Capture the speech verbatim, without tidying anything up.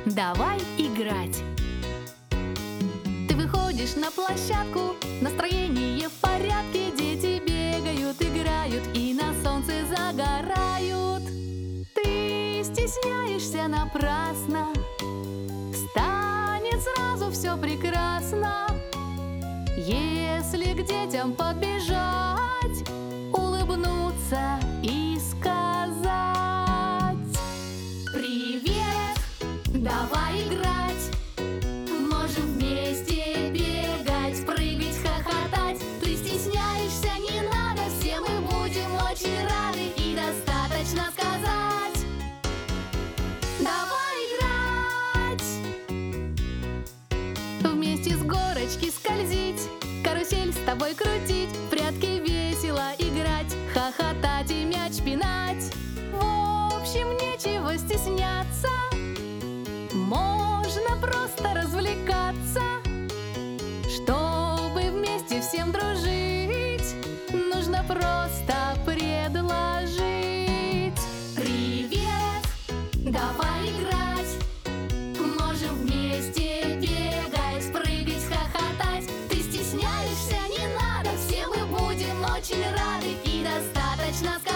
Давай играть. Ты выходишь на площадку, настроение в порядке, дети бегают, играют и на солнце загорают. Ты стесняешься напрасно, станет сразу все прекрасно, если к детям подбежать, улыбнуться и сказать: привет, давай играть. Можем вместе бегать, прыгать, хохотать. Ты стесняешься, не надо, все мы будем очень рады. И достаточно сказать: давай играть. Вместе с горочки скользить, карусель с тобой крутить, в прятки весело играть, хохотать и мяч пинать. В общем, нечего стесняться, можно просто развлекаться. Чтобы вместе всем дружить, нужно просто предложить: привет, давай играть. Можем вместе бегать, прыгать, хохотать. Ты стесняешься, не надо, все мы будем очень рады. И достаточно сказать: